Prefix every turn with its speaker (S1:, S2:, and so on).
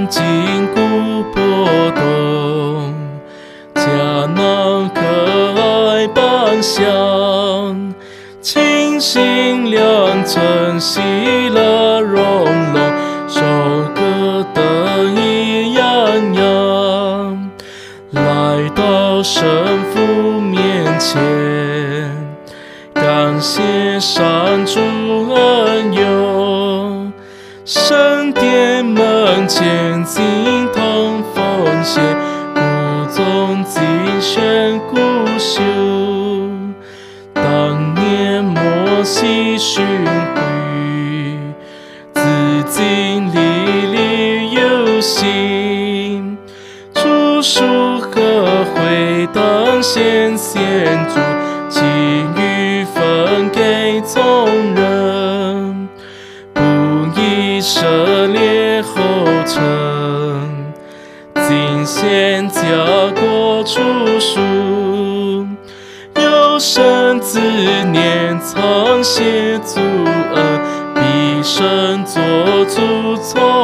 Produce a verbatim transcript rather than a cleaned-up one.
S1: 曾经古波动，迦南可爱般香，清新良辰喜乐融融，收割得意洋洋，来到神父面前，感谢上主恩佑，圣殿门前金铜奉献，故宗敬献古修。当年摩西训诲，自今历历有新，著书和会当先献主，其余分给从人，不以涉猎后尘，今先教过出书，有生之年常谢主恩，必生做主从